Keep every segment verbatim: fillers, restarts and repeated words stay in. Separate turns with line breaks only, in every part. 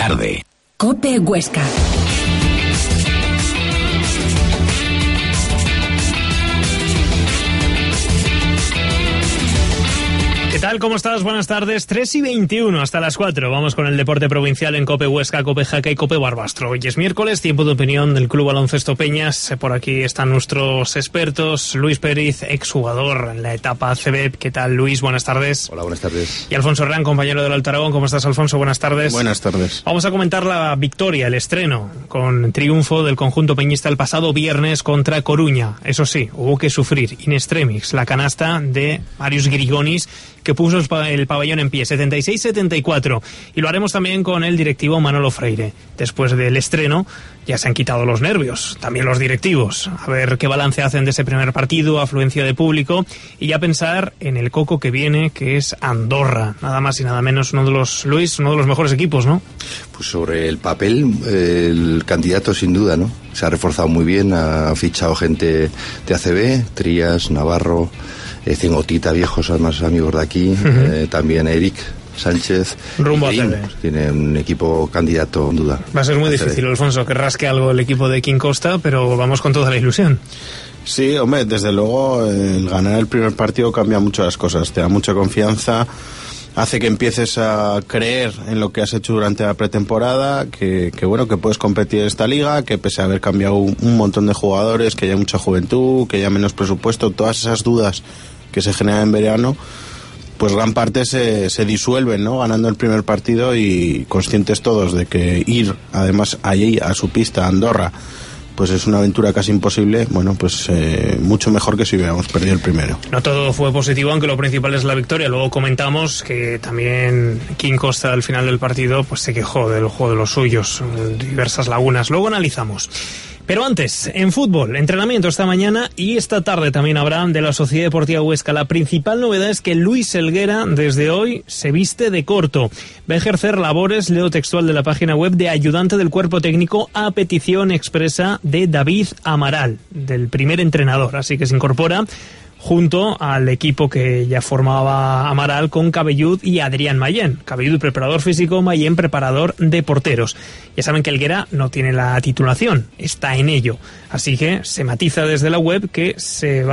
tarde.
COPE Huesca.
¿Qué tal? ¿Cómo estás? Buenas tardes. tres y veintiuno hasta las cuatro. Vamos con el deporte provincial en COPE Huesca, COPE Jaca y COPE Barbastro. Hoy es miércoles, tiempo de opinión del Club Baloncesto Peñas. Por aquí están nuestros expertos. Luis Pérez, exjugador en la etapa A C B. ¿Qué tal, Luis? Buenas tardes.
Hola, buenas tardes.
Y Alfonso Herrán, compañero del Alto Aragón. ¿Cómo estás, Alfonso? Buenas tardes.
Buenas tardes.
Vamos a comentar la victoria, el estreno, con triunfo del conjunto peñista el pasado viernes contra Coruña. Eso sí, hubo que sufrir in extremis la canasta de Marius Grigonis, que puso el pabellón en pie, setenta y seis setenta y cuatro. Y lo haremos también con el directivo Manolo Freire. Después del estreno ya se han quitado los nervios, también los directivos. A ver qué balance hacen de ese primer partido, afluencia de público, y ya pensar en el coco que viene, que es Andorra. Nada más y nada menos, uno de los, Luis, uno de los mejores equipos, ¿no?
Pues sobre el papel, el candidato sin duda, ¿no? Se ha reforzado muy bien, ha fichado gente de A C B, Trías, Navarro, eh, Cengotita, viejos además amigos de aquí, uh-huh. eh, también Eric Sánchez.
Rumbo a C B.
Tiene un equipo candidato, sin duda.
Va a ser muy difícil, Alfonso, que rasque algo el equipo de King Costa, pero vamos con toda la ilusión.
Sí, hombre, desde luego el ganar el primer partido cambia mucho las cosas, te da mucha confianza, hace que empieces a creer en lo que has hecho durante la pretemporada, que, que bueno, que puedes competir en esta liga, que pese a haber cambiado un, un montón de jugadores, que haya mucha juventud, que haya menos presupuesto, todas esas dudas que se generan en verano, pues gran parte se, se disuelven, ¿no? Ganando el primer partido y conscientes todos de que ir además allí a su pista, a Andorra, pues es una aventura casi imposible. Bueno, pues eh, mucho mejor que si hubiéramos perdido el primero.
No todo fue positivo, aunque lo principal es la victoria. Luego comentamos que también King Costa al final del partido pues se quejó del juego de los suyos, diversas lagunas. Luego analizamos. Pero antes, en fútbol, entrenamiento esta mañana y esta tarde también habrá de la Sociedad Deportiva Huesca. La principal novedad es que Luis Helguera desde hoy se viste de corto. Va a ejercer labores, leo textual de la página web, de ayudante del cuerpo técnico a petición expresa de David Amaral, del primer entrenador. Así que se incorpora junto al equipo que ya formaba Amaral con Cabellud y Adrián Mayén. Cabellud preparador físico, Mayén preparador de porteros. Ya saben que Helguera no tiene la titulación, está en ello. Así que se matiza desde la web que se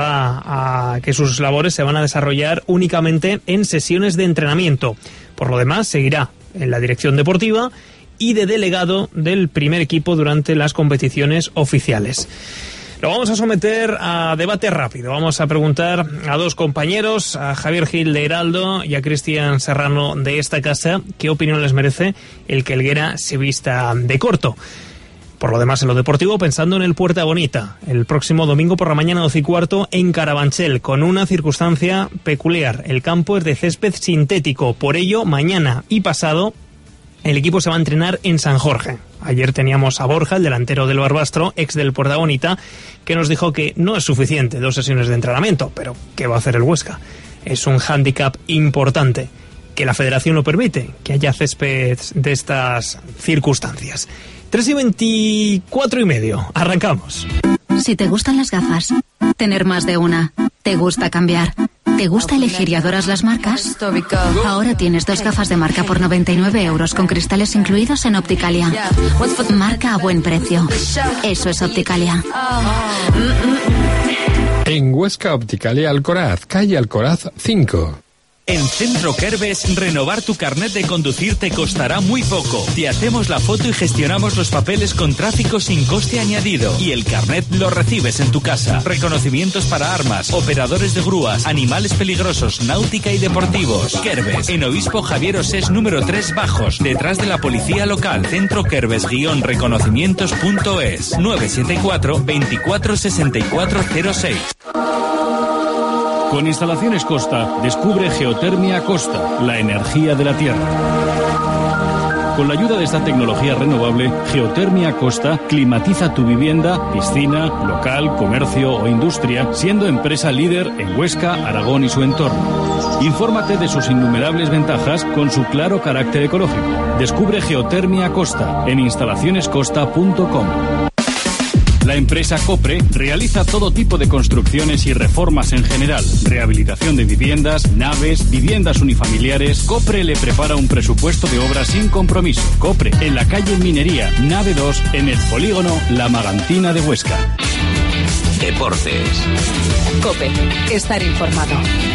va a que sus labores se van a desarrollar únicamente en sesiones de entrenamiento. Por lo demás, seguirá en la dirección deportiva y de delegado del primer equipo durante las competiciones oficiales. Lo vamos a someter a debate rápido. Vamos a preguntar a dos compañeros, a Javier Gil de Heraldo y a Cristian Serrano de esta casa, qué opinión les merece el que Helguera se vista de corto. Por lo demás, en lo deportivo, pensando en el Puerta Bonita, el próximo domingo por la mañana doce y cuarto en Carabanchel, con una circunstancia peculiar. El campo es de césped sintético, por ello, mañana y pasado, el equipo se va a entrenar en San Jorge. Ayer teníamos a Borja, el delantero del Barbastro, ex del Puerta Bonita, que nos dijo que no es suficiente dos sesiones de entrenamiento, pero ¿qué va a hacer el Huesca? Es un hándicap importante, que la federación lo permite, que haya césped de estas circunstancias. tres y veinticuatro y medio, arrancamos.
Si te gustan las gafas, tener más de una, te gusta cambiar, ¿te gusta elegir y adoras las marcas? Ahora tienes dos gafas de marca por noventa y nueve euros con cristales incluidos en Opticalia. Marca a buen precio. Eso es Opticalia.
En Huesca, Opticalia Alcoraz, calle Alcoraz cinco.
En Centro Kerbes, renovar tu carnet de conducir te costará muy poco. Te hacemos la foto y gestionamos los papeles con tráfico sin coste añadido. Y el carnet lo recibes en tu casa. Reconocimientos para armas, operadores de grúas, animales peligrosos, náutica y deportivos. Kerbes, en Obispo Javier Osés número tres Bajos, detrás de la policía local. Centro Kerbes guión reconocimientos punto es nueve siete cuatro, veinticuatro sesenta y cuatro cero seis.
Con Instalaciones Costa, descubre Geotermia Costa, la energía de la Tierra. Con la ayuda de esta tecnología renovable, Geotermia Costa climatiza tu vivienda, piscina, local, comercio o industria, siendo empresa líder en Huesca, Aragón y su entorno. Infórmate de sus innumerables ventajas con su claro carácter ecológico. Descubre Geotermia Costa en instalaciones costa punto com. La empresa Copre realiza todo tipo de construcciones y reformas en general, rehabilitación de viviendas, naves, viviendas unifamiliares. Copre le prepara un presupuesto de obra sin compromiso. Copre, en la calle Minería, nave dos, en el polígono La Magantina de Huesca.
Deportes.
COPE. Estar informado.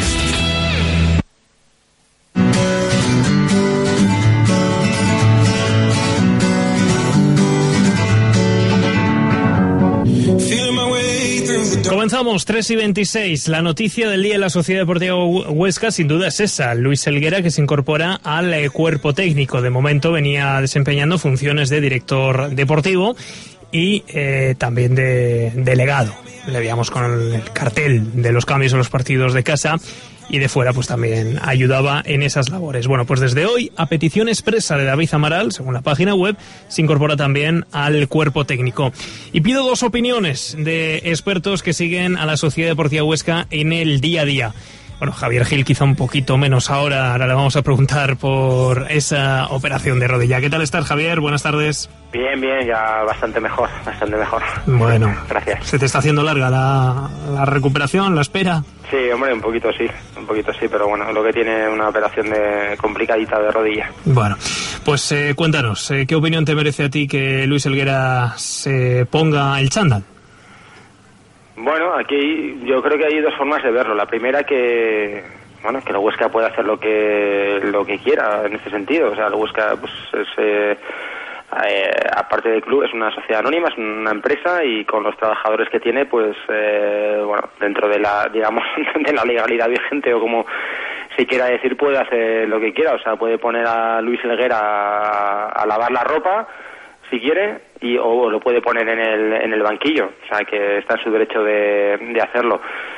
Comenzamos, tres y veintiséis. La noticia del día en la Sociedad Deportiva Huesca sin duda es esa. Luis Helguera, que se incorpora al eh, cuerpo técnico. De momento venía desempeñando funciones de director deportivo y eh, también de delegado. Le veíamos con el, el cartel de los cambios en los partidos de casa, y de fuera pues también ayudaba en esas labores. Bueno, pues desde hoy, a petición expresa de David Amaral, según la página web, se incorpora también al cuerpo técnico. Y pido dos opiniones de expertos que siguen a la Sociedad Deportiva Huesca en el día a día. Bueno, Javier Gil quizá un poquito menos ahora, ahora le vamos a preguntar por esa operación de rodilla. ¿Qué tal estás, Javier? Buenas tardes.
Bien, bien, ya bastante mejor, bastante mejor.
Bueno,
gracias.
¿Se te está haciendo larga la, la recuperación, la espera?
Sí, hombre, un poquito sí, un poquito sí, pero bueno, lo que tiene una operación de complicadita de rodilla.
Bueno, pues eh, cuéntanos, eh, ¿qué opinión te merece a ti que Luis Helguera se ponga el chándal?
Bueno, aquí yo creo que hay dos formas de verlo. La primera, que bueno, que el Huesca puede hacer lo que lo que quiera en este sentido. O sea, el Huesca, pues, es, eh, eh, aparte del club, es una sociedad anónima, es una empresa, y con los trabajadores que tiene, pues, eh, bueno, dentro de la, digamos, de la legalidad vigente, o como se quiera decir, puede hacer lo que quiera. O sea, puede poner a Luis Helguera a, a lavar la ropa, si quiere, y o lo puede poner en el en el banquillo. O sea, que está en su derecho de, de hacerlo.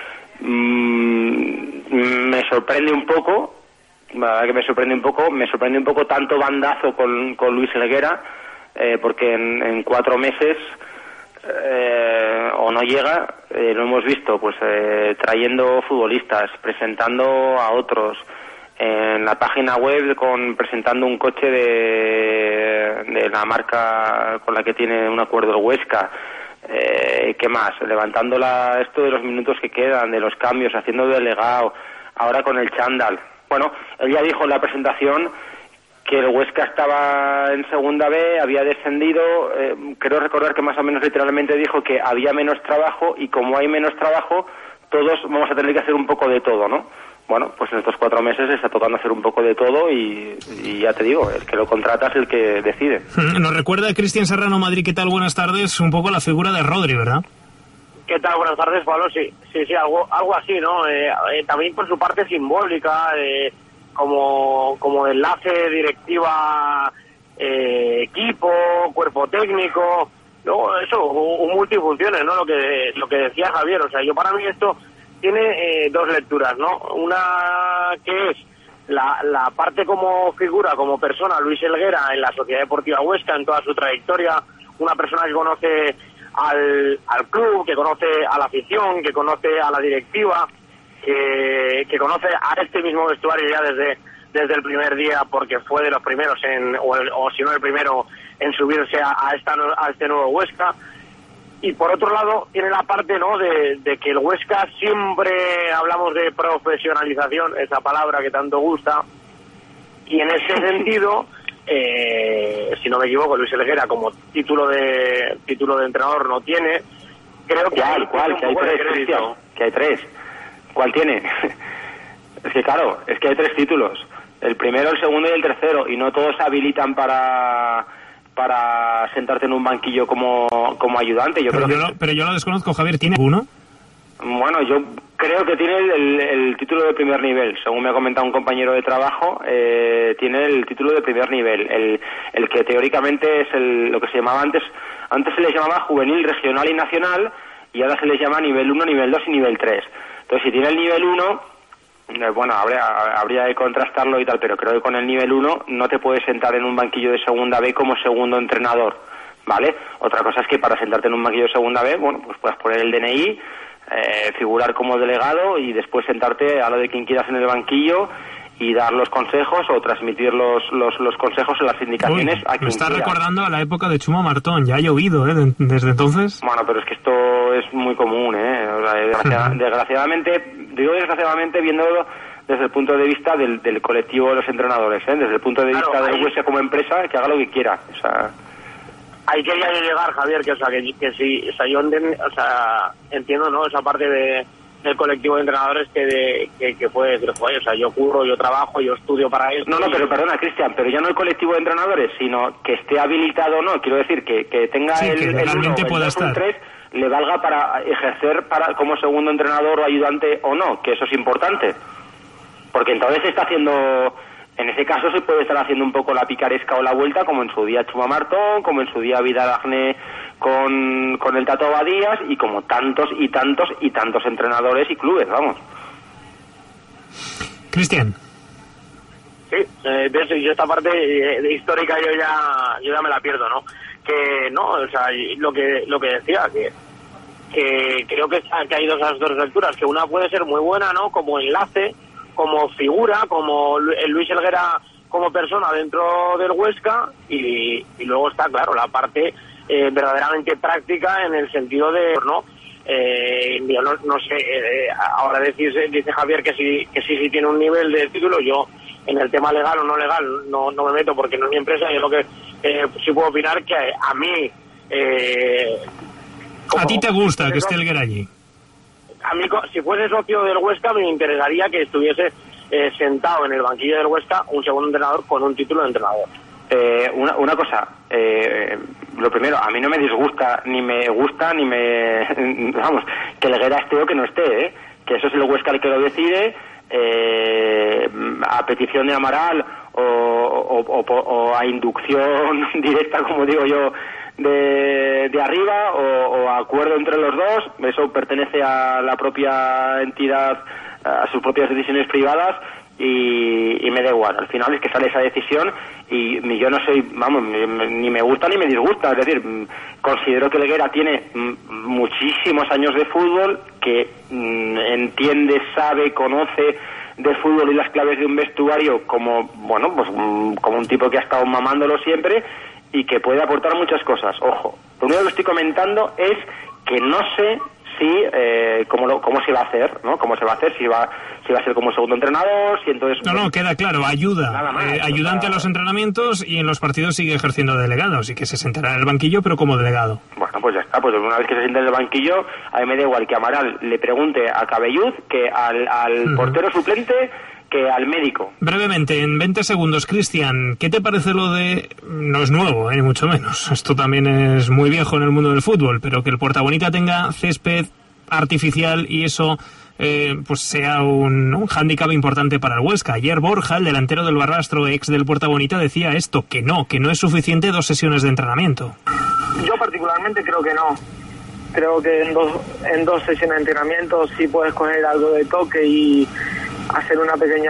Mm, me sorprende un poco, la verdad que me sorprende un poco, me sorprende un poco tanto bandazo con, con Luis Helguera, eh, porque en, en cuatro meses eh, o no llega, eh, lo hemos visto, pues eh, trayendo futbolistas, presentando a otros, en la página web con presentando un coche de, de la marca con la que tiene un acuerdo el Huesca. Eh, ¿Qué más? Levantando la, esto de los minutos que quedan, de los cambios, haciendo delegado, ahora con el chándal. Bueno, él ya dijo en la presentación que el Huesca estaba en segunda B, había descendido, eh, creo recordar que más o menos literalmente dijo que había menos trabajo, y como hay menos trabajo, todos vamos a tener que hacer un poco de todo, ¿no? Bueno, pues en estos cuatro meses está tocando hacer un poco de todo, y, y ya te digo, el que lo contrata es el que decide.
Nos recuerda Cristian Serrano Madrid, ¿qué tal? Buenas tardes, un poco la figura de Rodri, ¿verdad?
¿Qué tal? Buenas tardes, Pablo. Sí, sí, sí, algo, algo así, ¿no? Eh, eh, también por su parte simbólica, eh, como, como enlace, directiva, eh, equipo, cuerpo técnico, no, eso, un, un multifunciones, ¿no? Lo que, lo que decía Javier, o sea, yo para mí esto tiene eh, dos lecturas, ¿no? Una que es la, la parte como figura, como persona, Luis Helguera en la Sociedad Deportiva Huesca, en toda su trayectoria, una persona que conoce al, al club, que conoce a la afición, que conoce a la directiva, que, que conoce a este mismo vestuario ya desde, desde el primer día, porque fue de los primeros, en, o, el, o si no el primero, en subirse a, a, esta, a este nuevo Huesca. Y por otro lado tiene la parte, ¿no?, de, de que el Huesca siempre hablamos de profesionalización, esa palabra que tanto gusta, y en ese sentido, eh, si no me equivoco, Luis Helguera como título de título de entrenador no tiene. Creo que
¿Cuál? ¿Cuál? Que hay tres, Cristian. Que hay tres. ¿Cuál tiene? Es que claro, es que hay tres títulos. El primero, el segundo y el tercero, y no todos habilitan para para sentarte en un banquillo como, como ayudante. Yo
pero,
creo
yo
que...
lo, pero yo lo desconozco, Javier, ¿tiene uno?
Bueno, yo creo que tiene el, el título de primer nivel. Según me ha comentado un compañero de trabajo, eh, tiene el título de primer nivel. El, el que teóricamente es el, lo que se llamaba antes, antes se les llamaba juvenil, regional y nacional, y ahora se les llama nivel uno, nivel dos y nivel tres. Entonces, si tiene el nivel uno, eh, bueno, habría, habría de contrastarlo y tal, pero creo que con el nivel uno no te puedes sentar en un banquillo de segunda B como segundo entrenador, ¿vale? Otra cosa es que para sentarte en un banquillo de segunda B, bueno, pues puedes poner el D N I, eh, figurar como delegado y después sentarte a lo de quien quieras en el banquillo y dar los consejos o transmitir los, los, los consejos en las indicaciones.
Uy,
a quien
me está
quiera.
recordando a la época de Chuma Martón, ya ha llovido, ¿eh? De, desde entonces.
Bueno, pero es que esto es muy común, ¿eh? O sea, desgracia, desgraciadamente, digo desgraciadamente viéndolo desde el punto de vista del, del colectivo de los entrenadores, ¿eh? Desde el punto de
Claro,
vista del
ahí...
Huesca como empresa, que haga lo que quiera, o sea...
Ahí quería llegar, Javier, que o sea, que, que sí, o sea, yo enten, o sea, entiendo, ¿no?, esa parte de del colectivo de entrenadores que de, que, que puede decir, joder, o sea, yo curro, yo trabajo, yo estudio para eso.
No, no,
y...
pero perdona, Cristian, pero ya no el colectivo de entrenadores, sino que esté habilitado o no, quiero decir, que, que tenga
sí,
el,
que
el
realmente
uno,
pueda
el dos,
estar.
el tres, le valga para ejercer para como segundo entrenador o ayudante o no, que eso es importante. Porque entonces se está haciendo, en ese caso se puede estar haciendo un poco la picaresca o la vuelta, como en su día Chuma Martón, como en su día Vidal Agne con, con el Tato Abadías, y como tantos y tantos y tantos entrenadores y clubes, vamos.
Cristian.
Sí, eh, de eso, yo esta parte de, de histórica yo ya yo ya me la pierdo, ¿no? Que no, o sea, lo que lo que decía, que que creo que, que hay dos, esas dos lecturas, que una puede ser muy buena, ¿no?, como enlace, como figura, como Luis Helguera como persona dentro del Huesca, y, y luego está, claro, la parte eh, verdaderamente práctica en el sentido de, ¿no? Eh, yo no, no sé, eh, ahora decís, dice Javier que sí, que sí, sí tiene un nivel de título. Yo en el tema legal o no legal no, no me meto porque no es mi empresa. Yo lo que eh, sí puedo opinar que a mí... Eh, como,
¿A ti te gusta que esté Helguera allí?
A mí, si fuese socio del Huesca, me interesaría que estuviese eh, sentado en el banquillo del Huesca un segundo entrenador con un título de entrenador.
Eh, una, una cosa, eh, lo primero, a mí no me disgusta, ni me gusta, ni me... Vamos, que Helguera esté o que no esté, ¿eh? Que eso es el Huesca el que lo decide, eh, a petición de Amaral o, o, o, o a inducción directa, como digo yo, de, de arriba, o, o a acuerdo entre los dos. Eso pertenece a la propia entidad, a sus propias decisiones privadas. Y, y me da igual, al final es que sale esa decisión y yo no soy, vamos, ni me gusta ni me disgusta, es decir, considero que Helguera tiene muchísimos años de fútbol, que mm, entiende, sabe, conoce de fútbol y las claves de un vestuario como, bueno, pues como un tipo que ha estado mamándolo siempre y que puede aportar muchas cosas. Ojo, lo único que estoy comentando es que no sé si eh, cómo lo, cómo se va a hacer, ¿no? Cómo se va a hacer, si va si va a ser como segundo entrenador, si entonces...
No, no, queda claro, ayuda.
Nada más,
eh, ayudante
o sea...
a los entrenamientos, y en los partidos sigue ejerciendo de delegado, así que se sentará en el banquillo, pero como delegado.
Bueno, pues ya está, pues una vez que se siente en el banquillo, a mí me da igual que Amaral le pregunte a Cabelluz, que al, al uh-huh. portero suplente, que al médico.
Brevemente, en veinte segundos, Cristian, ¿qué te parece lo de... No es nuevo, eh, ni mucho menos, esto también es muy viejo en el mundo del fútbol, pero que el Puerta Bonita tenga césped artificial y eso eh, pues sea un, un hándicap importante para el Huesca? Ayer Borja, el delantero del Barrastro, ex del Puerta Bonita, decía esto, que no, que no es suficiente dos sesiones de entrenamiento.
Yo particularmente creo que no. Creo que en dos, en dos sesiones de entrenamiento sí puedes coger algo de toque y hacer una pequeña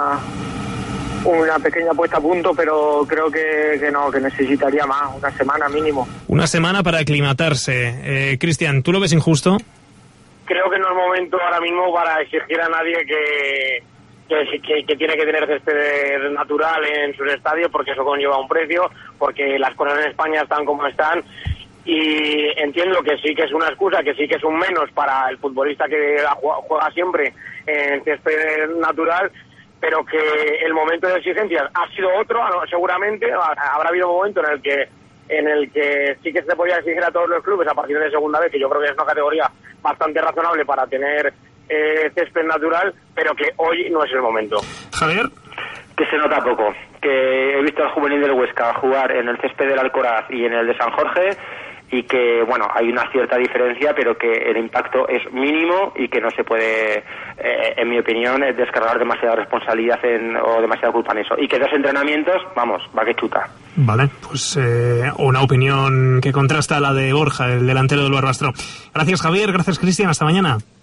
una pequeña puesta a punto, pero creo que, que no, que necesitaría más, una semana mínimo.
Una semana para aclimatarse. Eh, Cristian, ¿tú lo ves injusto?
Creo que no es momento ahora mismo para exigir a nadie que, que, que, que tiene que tener césped natural en sus estadios, porque eso conlleva un precio, porque las cosas en España están como están, y entiendo que sí que es una excusa, que sí que es un menos para el futbolista que juega siempre en césped natural, pero que el momento de exigencias ha sido otro, seguramente habrá habido un momento en el que en el que sí que se podía exigir a todos los clubes a partir de segunda vez, que yo creo que es una categoría bastante razonable para tener eh, césped natural, pero que hoy no es el momento.
Javier.
Que se nota poco, que he visto al juvenil del Huesca jugar en el césped del Alcoraz y en el de San Jorge, y que, bueno, hay una cierta diferencia, pero que el impacto es mínimo y que no se puede, eh, en mi opinión, descargar demasiada responsabilidad en, o demasiada culpa en eso. Y que dos entrenamientos, vamos, va que chuta.
Vale, pues eh, una opinión que contrasta la de Borja, el delantero del Barbastro. Gracias, Javier, gracias, Cristian, hasta mañana.
Hasta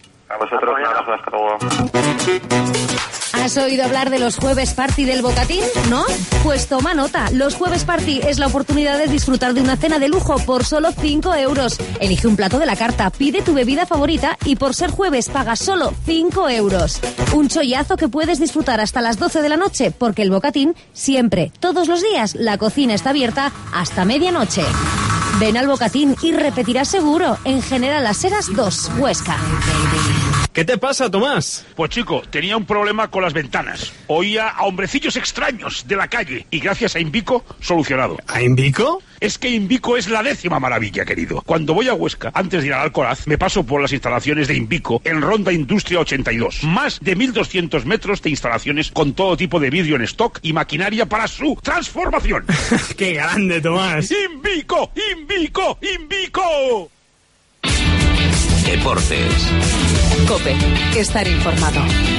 vosotros, un abrazo, hasta luego.
¿Has oído hablar de los jueves party del Bocatín? ¿No? Pues toma nota. Los jueves party es la oportunidad de disfrutar de una cena de lujo por solo cinco euros. Elige un plato de la carta, pide tu bebida favorita y por ser jueves pagas solo cinco euros. Un chollazo que puedes disfrutar hasta las doce de la noche, porque el Bocatín siempre, todos los días, la cocina está abierta hasta medianoche. Ven al Bocatín y repetirás seguro. En General Las Heras dos, Huesca.
¿Qué te pasa, Tomás?
Pues chico, tenía un problema con las ventanas. Oía a hombrecillos extraños de la calle y gracias a Invico, solucionado.
¿A Invico?
Es que Invico es la décima maravilla, querido. Cuando voy a Huesca, antes de ir al Alcoraz, me paso por las instalaciones de Invico en Ronda Industria ochenta y dos. Más de mil doscientos metros de instalaciones con todo tipo de vidrio en stock y maquinaria para su transformación.
¡Qué grande, Tomás!
¡Invico! ¡Invico! ¡Invico!
Deportes. COPE. Estar informado.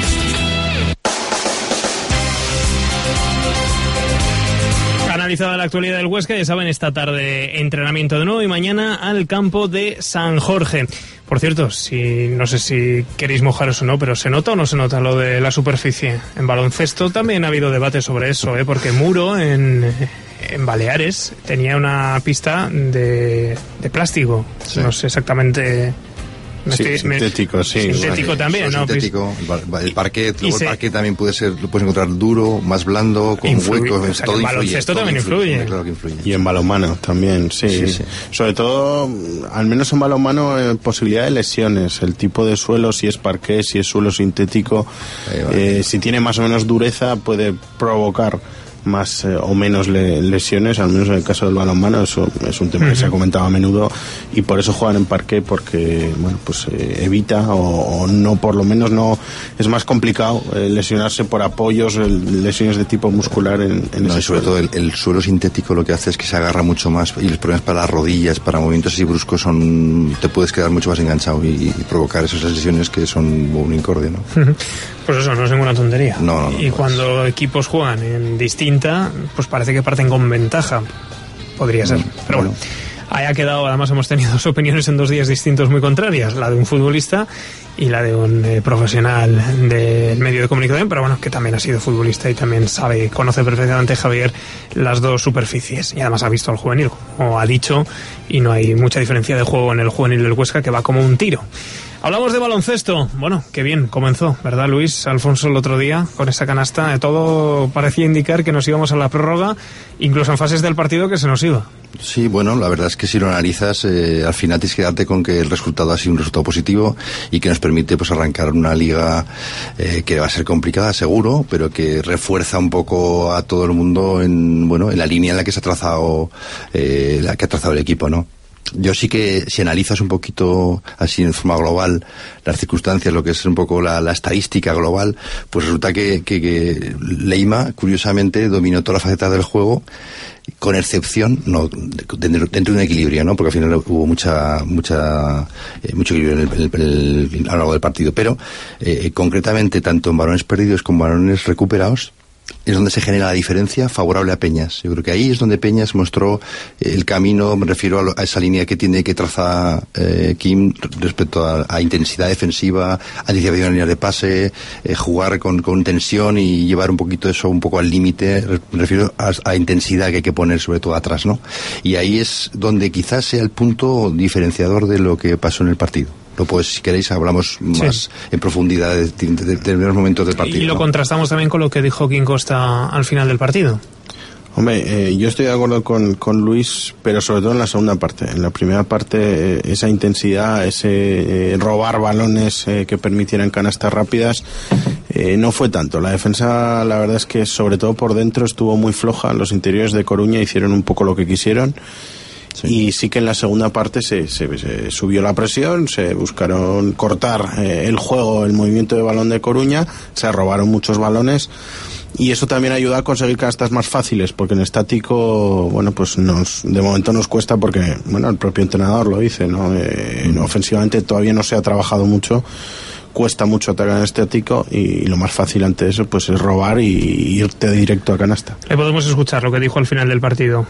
Analizada la actualidad del Huesca, ya saben, esta tarde entrenamiento de nuevo y mañana al campo de San Jorge. Por cierto, si no sé si queréis mojaros o no, pero ¿se nota o no se nota lo de la superficie? En baloncesto también ha habido debate sobre eso, ¿eh? Porque Muro en, en Baleares tenía una pista de, de plástico. Sí. No sé exactamente...
Me sí, estoy, sintético, me, sí.
Sintético
vale,
también, ¿no?
Sintético, el, el parquet, luego se, el parquet también puede ser, lo puedes encontrar duro, más blando, con influye, huecos,
o sea,
todo
el
influye.
baloncesto también influye. influye.
Claro que influye.
Y en balonmano también, sí. Sí, sí. Sobre todo, al menos en balonmano, eh, posibilidad de lesiones, el tipo de suelo, si es parquet, si es suelo sintético, vale. eh, si tiene más o menos dureza, puede provocar más eh, o menos le, lesiones, al menos en el caso del balonmano. Eso es un tema uh-huh. que se ha comentado a menudo y por eso juegan en parquet, porque bueno, pues eh, evita o, o no, por lo menos no es más complicado eh, lesionarse por apoyos, el, lesiones de tipo muscular en, en
no,
ese
y sobre
suelo.
todo el, el suelo sintético lo que hace es que se agarra mucho más y los problemas para las rodillas, para movimientos así bruscos, son te puedes quedar mucho más enganchado y, y provocar esas lesiones que son un incordio, ¿no?
Uh-huh. Pues eso no es ninguna tontería.
No, no, no,
y
no,
cuando es. equipos juegan en distinta, pues parece que parten con ventaja. Podría ser. Pero bueno, ahí ha quedado. Además hemos tenido dos opiniones en dos días distintos muy contrarias. La de un futbolista y la de un eh, profesional del medio de comunicación, pero bueno, que también ha sido futbolista y también sabe, conoce perfectamente, Javier, las dos superficies. Y además ha visto al juvenil, como ha dicho, y no hay mucha diferencia de juego en el juvenil del Huesca, que va como un tiro. Hablamos de baloncesto. Bueno, qué bien comenzó, ¿verdad, Luis? Alfonso, el otro día, con esa canasta, todo parecía indicar que nos íbamos a la prórroga, incluso en fases del partido que se nos iba.
Sí, bueno, la verdad es que si lo analizas, eh, al final tienes que darte con que el resultado ha sido un resultado positivo y que nos permite pues arrancar una liga eh, que va a ser complicada, seguro, pero que refuerza un poco a todo el mundo en, bueno, en la línea en la que se ha trazado, eh, la que ha trazado el equipo, ¿no? Yo sí que, si analizas un poquito así en forma global las circunstancias, lo que es un poco la, la estadística global, pues resulta que, que, que Leima, curiosamente, dominó todas las facetas del juego, con excepción, no, dentro, dentro de un equilibrio, ¿no? Porque al final hubo mucha, mucha, eh, mucho equilibrio en el, en el, en el, a lo largo del partido. Pero, eh, concretamente, tanto en balones perdidos como en balones recuperados, es donde se genera la diferencia favorable a Peñas. Yo creo que ahí es donde Peñas mostró el camino, me refiero a, lo, a esa línea que tiene que trazar eh, Kim respecto a, a intensidad defensiva, anticipación en líneas de pase, eh, jugar con, con tensión y llevar un poquito eso un poco al límite, me refiero a, a intensidad que hay que poner sobre todo atrás, ¿no? Y ahí es donde quizás sea el punto diferenciador de lo que pasó en el partido. Lo pues, si queréis, hablamos más sí. en profundidad de, de, de, de primeros momentos del partido.
Y lo
¿no?
contrastamos también con lo que dijo Kim Costa al final del partido.
Hombre, eh, yo estoy de acuerdo con, con Luis, pero sobre todo en la segunda parte. En la primera parte, eh, esa intensidad, ese eh, robar balones eh, que permitieran canastas rápidas, eh, no fue tanto. La defensa, la verdad es que sobre todo por dentro estuvo muy floja. Los interiores de Coruña hicieron un poco lo que quisieron. Sí. Y sí que en la segunda parte se, se, se subió la presión, se buscaron cortar eh, el juego, el movimiento de balón de Coruña, se robaron muchos balones y eso también ayuda a conseguir canastas más fáciles, porque en estático, bueno, pues nos de momento nos cuesta, porque, bueno, el propio entrenador lo dice, ¿no? Eh, mm. Ofensivamente todavía no se ha trabajado mucho, cuesta mucho atacar en estático y lo más fácil ante eso pues es robar y, y irte directo a canasta.
Le podemos escuchar lo que dijo al final del partido.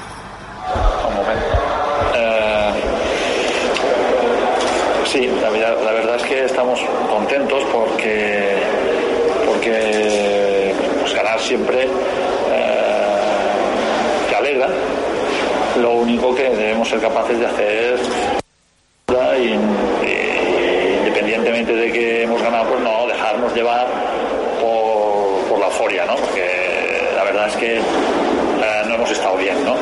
Sí, la verdad, porque porque pues, ganar siempre eh, te alegra. Lo único que debemos ser capaces de hacer y, y, independientemente de que hemos ganado, pues no dejarnos llevar por, por la euforia, ¿no? Porque la verdad es que eh, no hemos estado bien, ¿no?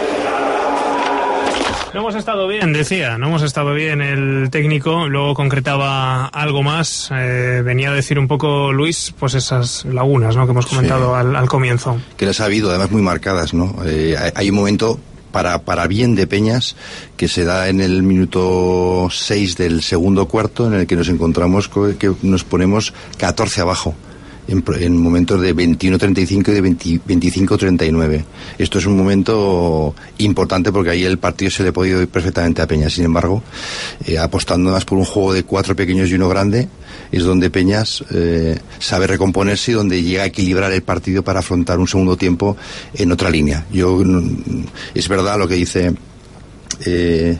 No hemos estado bien, decía, no hemos estado bien el técnico, luego concretaba algo más, eh, venía a decir un poco Luis, pues esas lagunas, ¿no?, que hemos comentado sí. al, al comienzo.
Que las ha habido, además muy marcadas, ¿no? Eh, hay, hay un momento para, para bien de Peñas que se da en el minuto seis del segundo cuarto, en el que nos encontramos que nos ponemos catorce abajo. En, en momentos de veintiuno treinta y cinco y de veinte, veinticinco treinta y nueve. Esto es un momento importante porque ahí el partido se le ha podido ir perfectamente a Peñas. Sin embargo, eh, apostando más por un juego de cuatro pequeños y uno grande, es donde Peñas eh, sabe recomponerse y donde llega a equilibrar el partido para afrontar un segundo tiempo en otra línea. Yo es verdad lo que dice eh,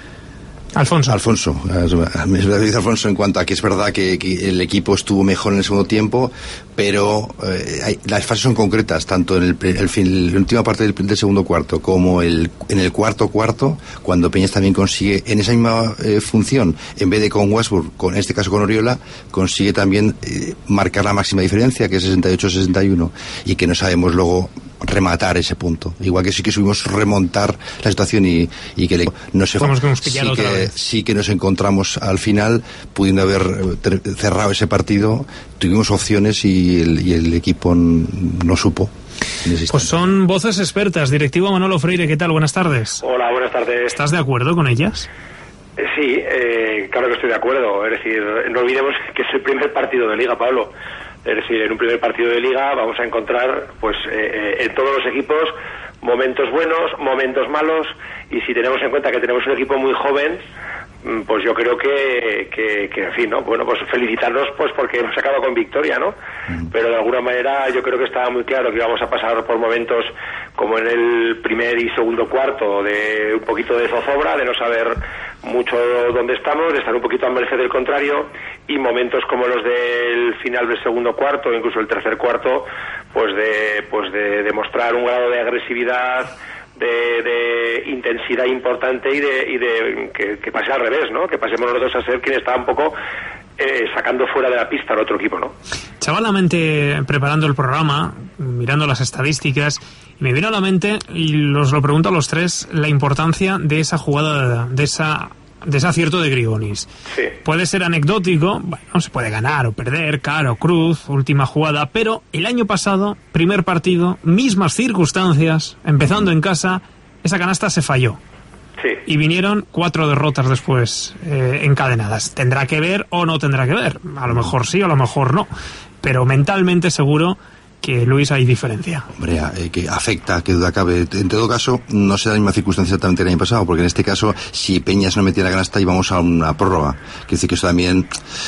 Alfonso.
Alfonso, es verdad que dice Alfonso en cuanto a que es verdad que, que el equipo estuvo mejor en el segundo tiempo, pero eh, hay, las fases son concretas, tanto en el, el fin, la última parte del, del segundo cuarto como el, en el cuarto cuarto, cuando Peñas también consigue, en esa misma eh, función, en vez de con Westbrook, con, en este caso con Oriola, consigue también eh, marcar la máxima diferencia, que es sesenta y ocho sesenta y uno, y que no sabemos luego rematar ese punto. Igual que sí que subimos remontar la situación y, y que le, no se
que
sí, que, sí que nos encontramos al final pudiendo haber cerrado ese partido, tuvimos opciones y el, y el equipo no supo.
Pues son voces expertas. Directivo Manolo Freire, ¿qué tal? Buenas tardes.
Hola, buenas tardes.
¿Estás de acuerdo con ellas?
Eh, sí, eh, claro que estoy de acuerdo. Es decir, no olvidemos que es el primer partido de Liga, Pablo. Es decir, en un primer partido de Liga vamos a encontrar, pues, eh, en todos los equipos momentos buenos, momentos malos, y si tenemos en cuenta que tenemos un equipo muy joven, pues yo creo que, que, que en fin, ¿no? Bueno, pues felicitarnos, pues, porque hemos acabado con victoria, ¿no? Pero de alguna manera yo creo que estaba muy claro que íbamos a pasar por momentos como en el primer y segundo cuarto, de un poquito de zozobra, de no saber mucho dónde estamos, de estar un poquito a merced del contrario, y momentos como los del final del segundo cuarto, incluso el tercer cuarto, pues de pues de demostrar un grado de agresividad, de, de intensidad importante y de, y de que, que pase al revés, ¿no? Que pasemos nosotros a ser quien está un poco eh, sacando fuera de la pista al otro equipo, ¿no?
Chavalamente, preparando el programa, mirando las estadísticas, me vino a la mente, y os lo pregunto a los tres, la importancia de esa jugada, de esa de ese acierto de Grigonis.
Sí.
Puede ser anecdótico, bueno, se puede ganar o perder, caro, cruz, última jugada, pero el año pasado, primer partido, mismas circunstancias, empezando en casa, esa canasta se falló.
Sí.
Y vinieron cuatro derrotas después eh, encadenadas. ¿Tendrá que ver o no tendrá que ver? A lo mejor sí, a lo mejor no. Pero mentalmente seguro que, Luis, hay diferencia.
Hombre, eh, que afecta, que duda cabe. En todo caso, no será la misma circunstancia exactamente el año pasado, porque en este caso, si Peñas no metiera canasta, íbamos a una prórroga. Quiere decir que eso también,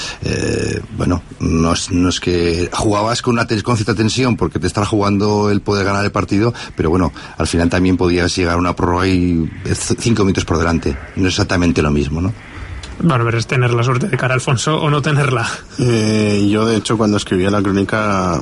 eh, bueno, no es, no es que jugabas con una con cierta tensión, porque te estás jugando el poder ganar el partido, pero bueno, al final también podías llegar a una prórroga y cinco minutos por delante. No es exactamente lo mismo, ¿no?
Bueno, pero es tener la suerte de cara a Alfonso o no tenerla.
Eh, yo, de hecho, cuando escribía la crónica,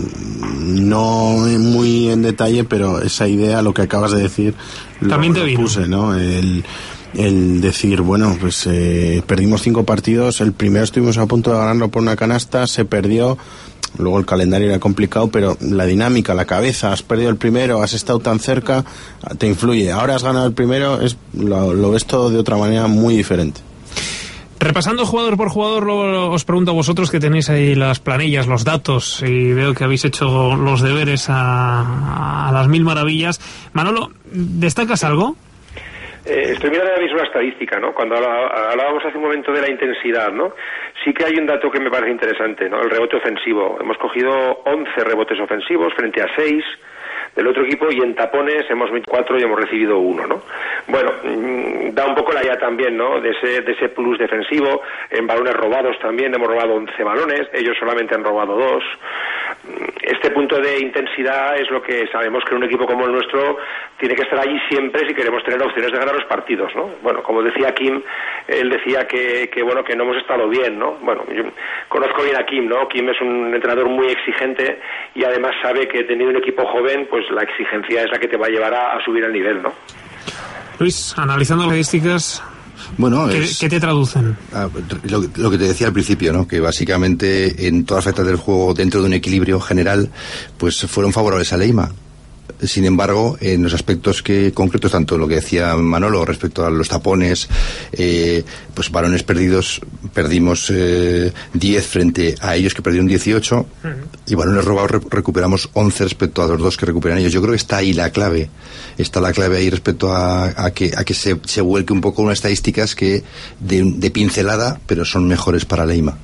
no muy en detalle, pero esa idea, lo que acabas de decir,
también
lo,
te
lo puse, ¿no? El, el decir, bueno, pues eh, perdimos cinco partidos, el primero estuvimos a punto de ganarlo por una canasta, se perdió. Luego el calendario era complicado, pero la dinámica, la cabeza, has perdido el primero, has estado tan cerca, te influye. Ahora has ganado el primero, es lo, lo ves todo de otra manera muy diferente.
Repasando jugador por jugador, luego os pregunto a vosotros que tenéis ahí las planillas, los datos, y veo que habéis hecho los deberes a, a las mil maravillas. Manolo, ¿destacas algo?
Eh, estoy mirando ahora mismo una estadística, ¿no? Cuando hablábamos hace un momento de la intensidad, ¿no? Sí que hay un dato que me parece interesante, ¿no? El rebote ofensivo. Hemos cogido once rebotes ofensivos frente a seis del otro equipo, y en tapones hemos veinticuatro y hemos recibido uno, ¿no? Bueno, da un poco la idea también, ¿no? De ese, de ese plus defensivo. En balones robados también hemos robado once balones, ellos solamente han robado dos. Este punto de intensidad es lo que sabemos que un equipo como el nuestro tiene que estar allí siempre si queremos tener opciones de ganar los partidos, ¿no? Bueno, como decía Kim, él decía que, que bueno, que no hemos estado bien, ¿no? Bueno, yo conozco bien a Kim, ¿no? Kim es un entrenador muy exigente y además sabe que teniendo un equipo joven, pues la exigencia es la que te va a llevar a, a subir el nivel, ¿no?
Luis, analizando las estadísticas,
bueno,
¿qué,
es,
¿qué te traducen?
Lo, lo que te decía al principio, ¿no? Que básicamente en todas las facetas del juego, dentro de un equilibrio general, pues fueron favorables a Leima. Sin embargo, en los aspectos que concretos, tanto lo que decía Manolo respecto a los tapones, eh, pues balones perdidos, perdimos eh, diez frente a ellos que perdieron dieciocho, uh-huh. y balones robados re- recuperamos once respecto a los dos que recuperan ellos. Yo creo que está ahí la clave, está la clave ahí respecto a, a que, a que se, se vuelque un poco unas estadísticas que de, de pincelada, pero son mejores para Leima.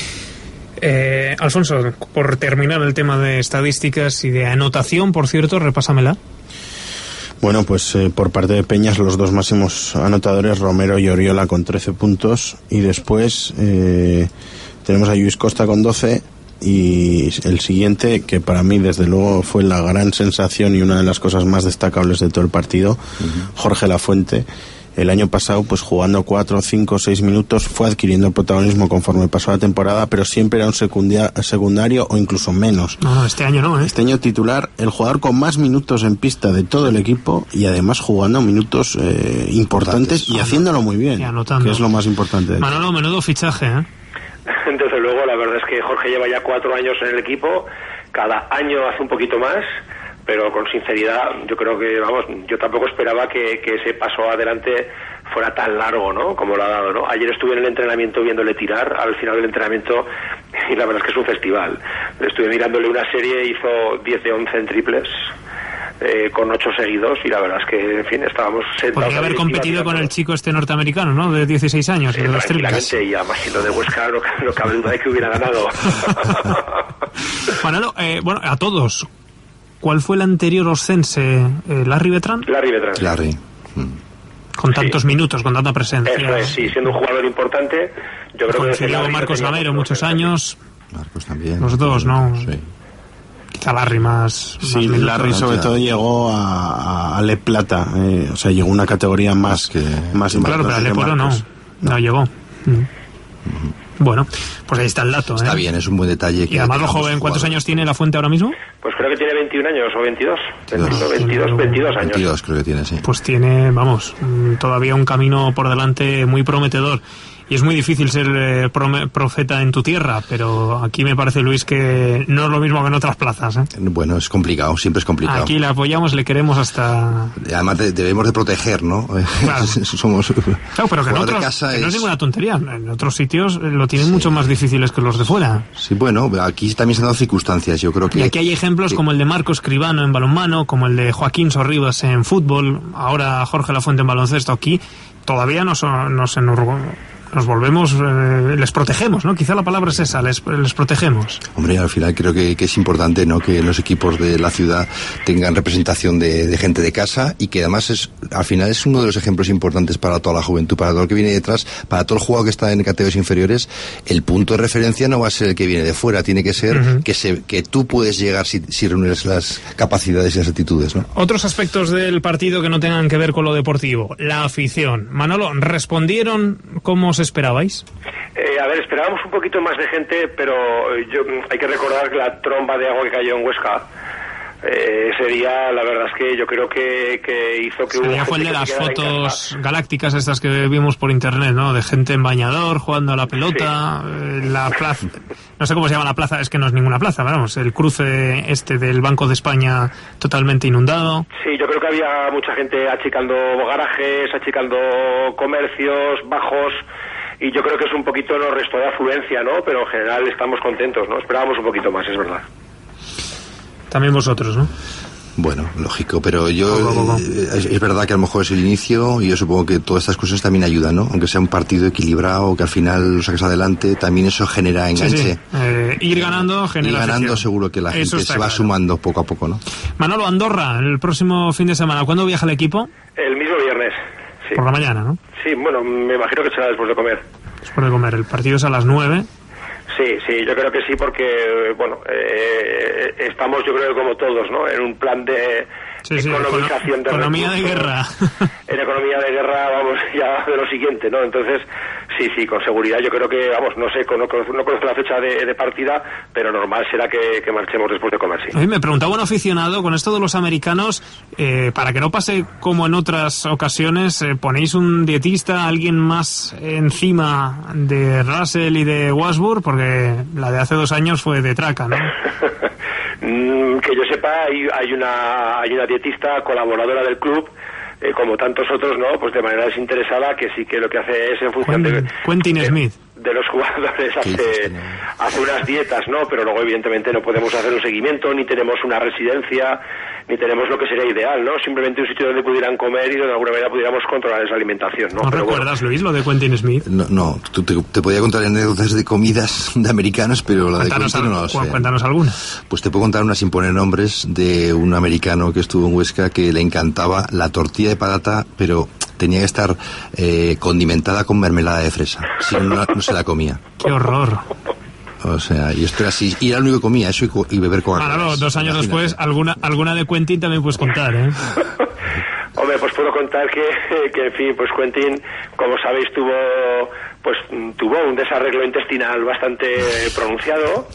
Eh, Alfonso, por terminar el tema de estadísticas y de anotación, por cierto, repásamela.
Bueno, pues eh, por parte de Peñas los dos máximos anotadores, Romero y Oriola con trece puntos, y después eh, tenemos a Lluís Costa con doce, y el siguiente, que para mí desde luego fue la gran sensación y una de las cosas más destacables de todo el partido, uh-huh. Jorge Lafuente. El año pasado, pues jugando cuatro, cinco, seis minutos, fue adquiriendo el protagonismo conforme pasó la temporada, pero siempre era un secundia- secundario o incluso menos.
No, no, este año no, ¿eh?
Este año titular, el jugador con más minutos en pista de todo el equipo, y además jugando minutos eh, importantes y haciéndolo muy bien, que es lo más importante.
Manolo, menudo fichaje, ¿eh?
Desde luego, la verdad es que Jorge lleva ya cuatro años en el equipo, cada año hace un poquito más, pero con sinceridad yo creo que, vamos, yo tampoco esperaba que, que ese paso adelante fuera tan largo, ¿no?, como lo ha dado, ¿no? Ayer estuve en el entrenamiento viéndole tirar al final del entrenamiento y la verdad es que es un festival. Estuve mirándole una serie, hizo diez de once en triples, eh, con ocho seguidos, y la verdad es que, en fin, estábamos sentados.
Podría haber competido con el chico este norteamericano, ¿no?, de dieciséis años,
eh,
de los triples.
Y además, si lo de Huesca no, no cabe duda de que hubiera ganado.
Manolo, eh, bueno, a todos, ¿cuál fue el anterior oscense? Eh, ¿Larry Beltrán?
Larry Beltrán.
Larry.
Con tantos
sí.
minutos, con tanta presencia.
Eso es, sí, siendo un jugador importante. Yo creo
que Larry Marcos Gamero muchos años.
Marcos también.
Los dos, ¿no?
Sí.
Quizá Larry más.
Sí,
más
Larry sobre todo llegó a, a Le Plata, eh, o sea, llegó a una categoría más que más
claro, pero a Le Poro no, no, no llegó. Mm. Uh-huh. Bueno, pues ahí está el dato.
Está
¿eh?
bien, es un buen detalle.
Y además lo joven, ¿cuántos años tiene Lafuente ahora mismo?
Pues creo que tiene veintiún años o veintidós. veintidós, veintidós, veintidós años.
veintidós creo que tiene, sí.
Pues tiene, vamos, todavía un camino por delante muy prometedor. Y es muy difícil ser eh, profeta en tu tierra, pero aquí me parece, Luis, que no es lo mismo que en otras plazas, ¿eh?
Bueno, es complicado, siempre es complicado.
Aquí le apoyamos, le queremos hasta...
Además de, debemos de proteger, ¿no?
Claro.
Somos...
Claro, pero que, en otros, casa que es... no es ninguna tontería. En otros sitios lo tienen sí. mucho más difíciles que los de fuera.
Sí, bueno, aquí también se han dado circunstancias, yo creo que...
Y aquí hay ejemplos que... como el de Marcos Cribano en balonmano, como el de Joaquín Sorribas en fútbol, ahora Jorge Lafuente en baloncesto. Aquí todavía nos, nos enorgullece. Nos volvemos, eh, les protegemos, ¿no? Quizá la palabra es esa, les, les protegemos.
Hombre, al final creo que, que es importante, ¿no?, que los equipos de la ciudad tengan representación de, de gente de casa, y que además es, al final es uno de los ejemplos importantes para toda la juventud, para todo el que viene detrás, para todo el jugador que está en categorías inferiores. El punto de referencia no va a ser el que viene de fuera, tiene que ser uh-huh. que, se, que tú puedes llegar si, si reúnes las capacidades y las actitudes, ¿no?
Otros aspectos del partido que no tengan que ver con lo deportivo, la afición. Manolo, ¿respondieron como se esperabais?
Eh, a ver, esperábamos un poquito más de gente, pero yo, hay que recordar que la tromba de agua que cayó en Huesca eh, ese día, la verdad es que yo creo que, que hizo que...
Ese día fue el de las fotos galácticas estas que vimos por internet, ¿no? De gente en bañador, jugando a la pelota, sí. eh, la plaza... No sé cómo se llama la plaza, es que no es ninguna plaza, vamos, el cruce este del Banco de España totalmente inundado.
Sí, yo creo que había mucha gente achicando garajes, achicando comercios, bajos... Y yo creo que es un poquito nos restó de afluencia, ¿no? Pero en general estamos contentos, ¿no? Esperábamos un poquito más, es verdad.
También vosotros, ¿no?
Bueno, lógico, pero yo... Eh, es, es verdad que a lo mejor es el inicio, y yo supongo que todas estas cosas también ayudan, ¿no? Aunque sea un partido equilibrado, que al final lo saques adelante, también eso genera enganche.
Sí, sí. Eh, ir ganando genera...
Ir ganando
afición.
Seguro que la
eso
gente se va
claro.
sumando poco a poco, ¿no?
Manolo, Andorra, el próximo fin de semana, ¿cuándo viaja el equipo?
El mismo viernes. Sí.
Por la mañana, ¿no?
Sí, bueno, me imagino que será después de comer.
Después de comer. El partido es a las nueve.
Sí, sí, yo creo que sí, porque, bueno, eh, estamos, yo creo que como todos, ¿no?, en un plan de
sí, sí,
economización de
economía de guerra.
En economía de guerra, vamos, ya de lo siguiente, ¿no? Entonces, sí, sí, con seguridad. Yo creo que, vamos, no sé, no conozco, no conozco la fecha de, de partida, pero normal será que, que marchemos después de comer, sí.
A mí me preguntaba un aficionado, con esto de los americanos, eh, para que no pase como en otras ocasiones, eh, ¿ponéis un dietista, alguien más encima de Russell y de Washburn? Porque la de hace dos años fue de traca, ¿no?
Que yo sepa, hay, hay una hay una dietista colaboradora del club, eh, como tantos otros, ¿no? Pues de manera desinteresada, que sí que lo que hace es en función
Quentin,
de...
Quentin
de,
Smith.
De los jugadores hace, hace unas dietas, ¿no? Pero luego evidentemente no podemos hacer un seguimiento, ni tenemos una residencia, ni tenemos lo que sería ideal, ¿no? Simplemente un sitio donde pudieran comer y donde de alguna manera pudiéramos controlar esa alimentación, ¿no?
¿No
Pero
recuerdas,
bueno,
Luis, lo de Quentin Smith?
No, no tú te, te podía contar anécdotas de comidas de americanos, pero la
Cuéntanos
de Quentin no
al,
lo sé.
Cuéntanos alguna.
Pues te puedo contar una sin poner nombres de un americano que estuvo en Huesca que le encantaba la tortilla de patata, pero tenía que estar eh, condimentada con mermelada de fresa. Si no, no se la comía.
¡Qué horror!
O sea, y esto era así, y era lo único que comía, eso y, co y beber Coca-Cola.
Ah, no, dos años Imagínate. después, alguna alguna de Quentin también puedes contar, ¿eh?
Hombre, pues puedo contar que, que, en fin, pues Quentin, como sabéis, tuvo pues tuvo un desarreglo intestinal bastante pronunciado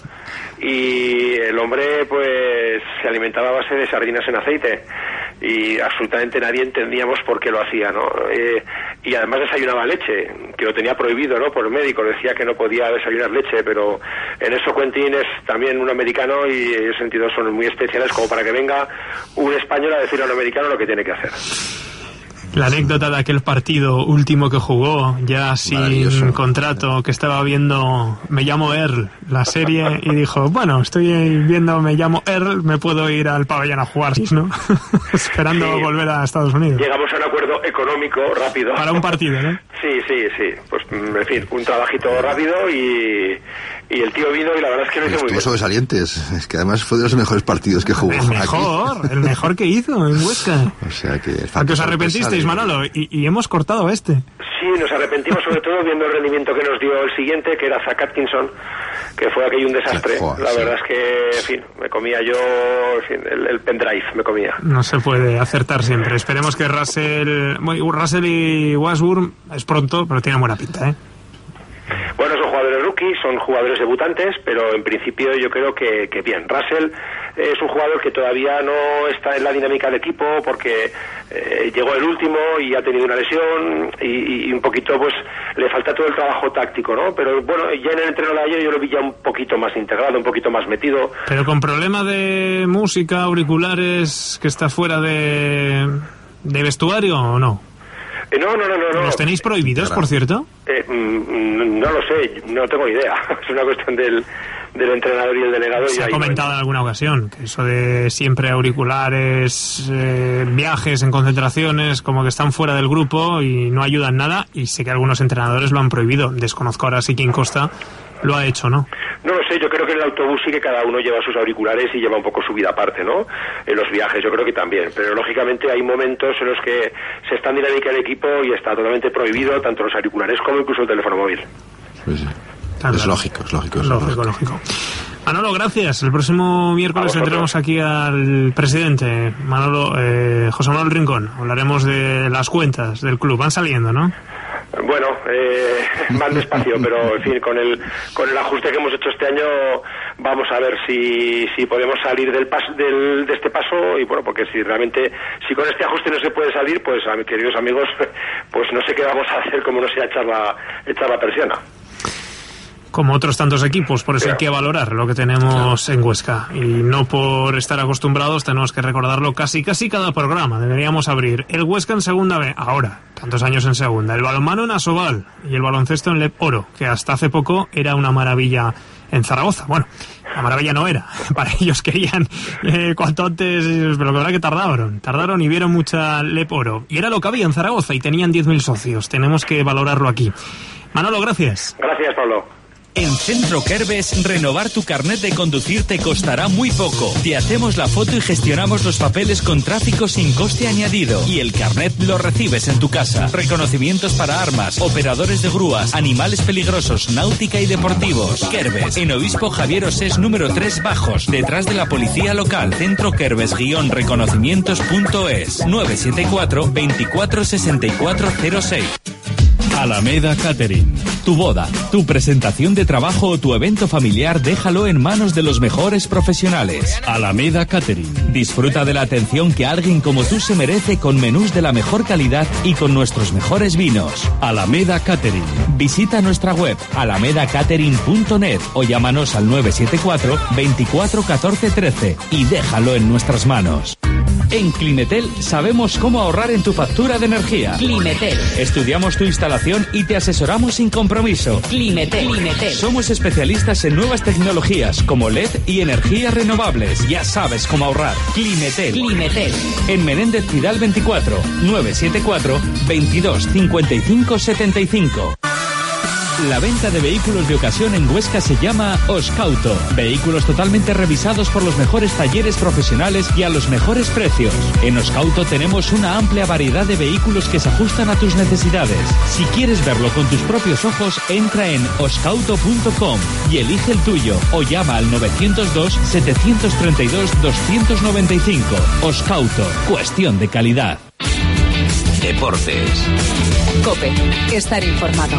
y el hombre pues se alimentaba a base de sardinas en aceite y absolutamente nadie entendíamos por qué lo hacía, ¿no? Eh, y además desayunaba leche, que lo tenía prohibido, ¿no? Por el médico, decía que no podía desayunar leche, pero en eso Quentin es también un americano y en ese sentido son muy especiales como para que venga un español a decirle a un americano lo que tiene que hacer.
La anécdota de aquel partido último que jugó, ya sin contrato, que estaba viendo Me llamo Earl, la serie, y dijo, bueno, estoy viendo Me llamo Earl, me puedo ir al pabellón a jugar, ¿no? Esperando sí, volver a Estados Unidos.
Llegamos a un acuerdo económico rápido.
Para un partido, ¿no?
Sí, sí, sí. Pues, en fin, un trabajito rápido y... Y el tío vino y la verdad es que lo hizo muy bien.
Sobresalientes. Es que además fue de los mejores partidos que jugó.
El mejor, aquí. el mejor que hizo en Huesca.
O sea que...
Aunque os arrepentisteis, Manolo, y, y hemos cortado este.
Sí, nos arrepentimos sobre todo viendo el rendimiento que nos dio el siguiente, que era Zach Atkinson, que fue aquello un desastre. Sí, joder, la verdad sí. es que, en fin, me comía yo, en fin, el, el pendrive me comía.
No se puede acertar siempre. Esperemos que Russell, Russell y Washburn es pronto, pero tiene buena pinta, ¿eh?
Bueno, son jugadores rookies, son jugadores debutantes, pero en principio yo creo que, que bien. Russell es un jugador que todavía no está en la dinámica del equipo porque eh, llegó el último y ha tenido una lesión y, y un poquito pues le falta todo el trabajo táctico, ¿no? Pero bueno, ya en el entreno de ayer yo lo vi ya un poquito más integrado, un poquito más metido.
Pero con problema de música, auriculares, que está fuera de, de vestuario ¿o no?
Eh, no, no, no, no, no.
¿Los tenéis prohibidos, claro. por cierto?
Eh, mm, no lo sé, no tengo idea. Es una cuestión del, del entrenador y el delegado.
Se
y
ha comentado en alguna ocasión que eso de siempre auriculares, eh, viajes en concentraciones, como que están fuera del grupo y no ayudan nada, y sé que algunos entrenadores lo han prohibido. Desconozco ahora si Quim Costa lo ha hecho, ¿no?
No lo sé, yo creo que en el autobús sí que cada uno lleva sus auriculares y lleva un poco su vida aparte, ¿no? En los viajes yo creo que también, pero lógicamente hay momentos en los que se está en dinámica el equipo y está totalmente prohibido tanto los auriculares como incluso el teléfono móvil.
Pues sí. Claro, es lógico, es lógico. Es
lógico, lógico. lógico. Manolo, gracias. El próximo miércoles tendremos aquí al presidente, Manolo, eh, José Manuel Rincón. Hablaremos de las cuentas del club. Van saliendo, ¿no?
Bueno, eh, más despacio, pero en fin, con el con el ajuste que hemos hecho este año vamos a ver si si podemos salir del pas, del de este paso y bueno, porque si realmente si con este ajuste no se puede salir, pues a mis queridos amigos, pues no sé qué vamos a hacer como no sea echar la echar la persiana.
Como otros tantos equipos, por eso yeah. hay que valorar lo que tenemos claro. en Huesca. Y no por estar acostumbrados, tenemos que recordarlo casi casi cada programa. Deberíamos abrir el Huesca en segunda B, ahora, tantos años en segunda. El balonmano en Asobal y el baloncesto en Lep Oro, que hasta hace poco era una maravilla en Zaragoza. Bueno, la maravilla no era. Para ellos querían eh, cuanto antes, pero la verdad que tardaron. Tardaron y vieron mucha Lep Oro. Y era lo que había en Zaragoza y tenían diez mil socios. Tenemos que valorarlo aquí. Manolo, gracias.
Gracias, Pablo.
En Centro Kerbes, renovar tu carnet de conducir te costará muy poco. Te hacemos la foto y gestionamos los papeles con tráfico sin coste añadido. Y el carnet lo recibes en tu casa. Reconocimientos para armas, operadores de grúas, animales peligrosos, náutica y deportivos. Kerbes, en Obispo Javier Osés número tres Bajos, detrás de la policía local. Centro Kerbes reconocimientos punto es nueve siete cuatro, veinticuatro sesenta y cuatro cero seis.
Alameda Catering. Tu boda, tu presentación de trabajo o tu evento familiar, déjalo en manos de los mejores profesionales. Alameda Catering. Disfruta de la atención que alguien como tú se merece con menús de la mejor calidad y con nuestros mejores vinos. Alameda Catering. Visita nuestra web alameda catering punto net o llámanos al nueve siete cuatro, veinticuatro catorce trece y déjalo en nuestras manos. En Climetel sabemos cómo ahorrar en tu factura de energía.
Climetel.
Estudiamos tu instalación y te asesoramos sin compromiso.
Climetel. Climetel.
Somos especialistas en nuevas tecnologías como L E D y energías renovables. Ya sabes cómo ahorrar. Climetel.
Climetel.
En Menéndez Pidal veinticuatro, nueve siete cuatro, veintidós cincuenta y cinco setenta y cinco. La venta de vehículos de ocasión en Huesca se llama Oscauto. Vehículos totalmente revisados por los mejores talleres profesionales y a los mejores precios. En Oscauto tenemos una amplia variedad de vehículos que se ajustan a tus necesidades. Si quieres verlo con tus propios ojos, entra en oscauto punto com y elige el tuyo o llama al novecientos dos, setecientos treinta y dos, doscientos noventa y cinco. Oscauto, cuestión de calidad.
Deportes.
COPE. Estar informado.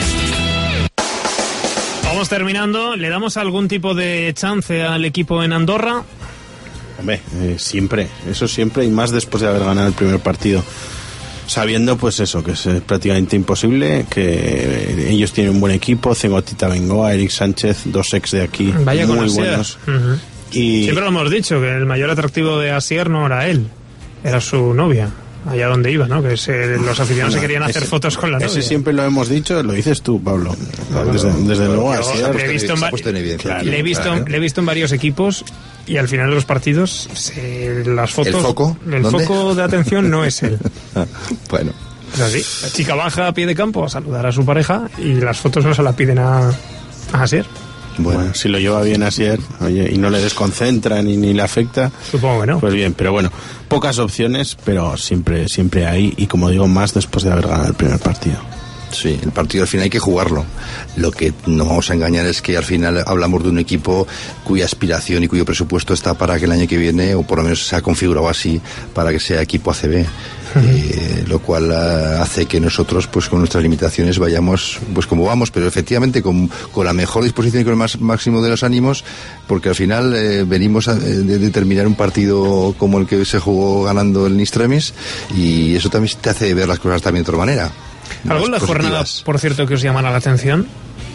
Vamos terminando. ¿Le damos algún tipo de chance al equipo en Andorra?
Hombre, eh, siempre, eso siempre, y más después de haber ganado el primer partido. Sabiendo, pues eso, que es prácticamente imposible, que ellos tienen un buen equipo, Cengotita Bengoa, Eric Sánchez, dos ex de aquí,
Vaya
muy
con
buenos.
Uh-huh.
Y
siempre lo hemos dicho, que el mayor atractivo de Asier no era él, era su novia. Allá donde iba, ¿no? Que se, los aficionados no, se querían hacer
ese,
fotos con la novia.
Ese siempre lo hemos dicho, lo dices tú, Pablo.
No,
desde,
no,
desde
no,
luego,
yo,
así
le, he visto en va- claro, le, he visto, claro. le he visto en varios equipos y al final de los partidos se, las fotos...
¿El foco?
El
¿Dónde?
foco de atención no es él.
Bueno.
Es así. La chica baja a pie de campo a saludar a su pareja y las fotos no se las piden a, a Asier.
Bueno, bueno, si lo lleva bien Asier, oye, y no le desconcentra ni, ni le afecta,
supongo que no.
Pues bien, pero bueno, pocas opciones, pero siempre siempre hay, y como digo, más después de haber ganado el primer partido.
Sí, el partido al final hay que jugarlo. Lo que no vamos a engañar es que al final hablamos de un equipo cuya aspiración y cuyo presupuesto está para que el año que viene, o por lo menos se ha configurado así, para que sea equipo A C B. Eh, lo cual uh, hace que nosotros, pues con nuestras limitaciones, vayamos pues como vamos, pero efectivamente con, con la mejor disposición y con el más, máximo de los ánimos, porque al final eh, venimos a, de, de terminar un partido como el que se jugó ganando el Nistremis, y eso también te hace ver las cosas también de otra manera.
¿Algo en la jornada, por cierto, que os llamara la atención?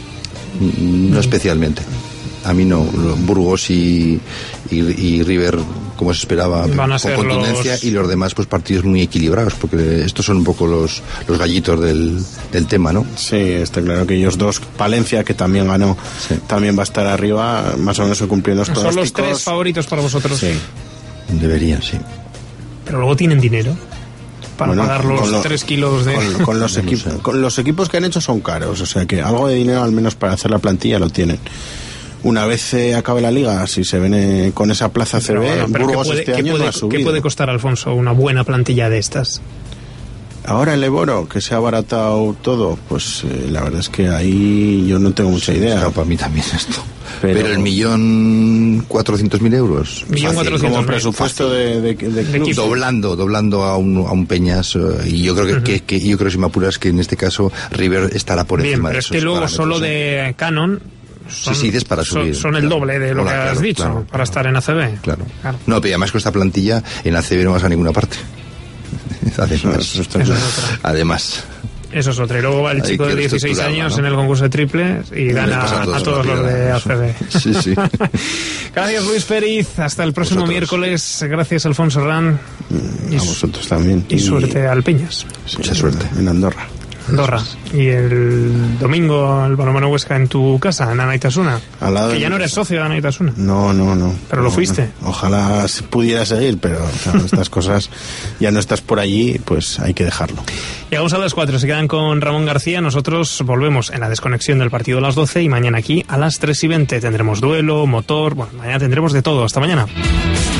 No especialmente. A mí no. Burgos y, y, y River, como se esperaba,
van a
con
ser
contundencia,
los...
y los demás pues partidos muy equilibrados, porque estos son un poco los, los gallitos del, del tema, ¿no?
Sí, está claro que ellos dos, Palencia, que también ganó, sí, también va a estar arriba, más o menos cumpliendo los pronósticos.
¿Son los tres favoritos para vosotros?
Sí.
Deberían, sí.
Pero luego tienen dinero para bueno, pagar los lo, tres kilos de...
Con, con, los equip- con los equipos que han hecho son caros, o sea que algo de dinero al menos para hacer la plantilla lo tienen. Una vez eh, acabe la liga, si se ven con esa plaza C B, bueno, Burgos
puede,
este año
puede,
no ha subido.
¿Qué puede costar, Alfonso, una buena plantilla de estas?
Ahora el Eboro, que se ha abaratado todo, pues eh, la verdad es que ahí yo no tengo mucha idea.
Claro, para mí también esto. Pero, Pero el millón cuatrocientos mil euros.
Millón cuatrocientos
como presupuesto de, de, de, de club.
Doblando, doblando a un, a un Peñas. Uh, y yo creo que, uh-huh. que, que yo creo que si me apuras que en este caso River estará por
Bien,
encima
pero
de
es
esos
que luego
parámetros,
solo
¿eh?
de Canon son,
sí, sí, es para subir,
son, son el
claro.
doble de lo
Hola,
que has
claro,
dicho,
claro,
para estar en A C B.
Claro. claro. No, pero además con esta plantilla en A C B no vas a ninguna parte. Además,
eso, eso es otra.
Además.
Eso es otra. Y luego va el chico de dieciséis años, ¿no?, en el concurso de triples y gana a todos, a todos los de A C B.
Sí, sí.
Gracias, Luis Periz. Hasta el próximo vosotros. miércoles. Gracias, Alfonso Herrán.
Y a vosotros también.
Y, y suerte al Peñas.
Sí, mucha suerte.
En Andorra.
Andorra. Y el domingo el Balonmano Huesca en tu casa, en Anaitasuna.
Al lado
que ya no eres socio de Anaitasuna.
No, no, no.
Pero
no,
lo fuiste.
No. Ojalá pudiera seguir, pero claro, estas cosas, ya no estás por allí, pues hay que dejarlo.
Llegamos a las cuatro, se quedan con Ramón García. Nosotros volvemos en la desconexión del partido a las doce y mañana aquí a las tres y veinte tendremos duelo, motor, bueno, mañana tendremos de todo. Hasta mañana.